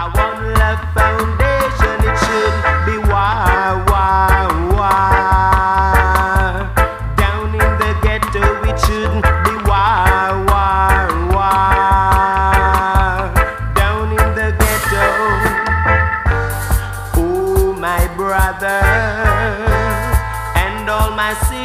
one love foundation, it should be war, war, war. Down in the ghetto, it shouldn't be war, war, war. Down in the ghetto, oh my brother and all my sisters.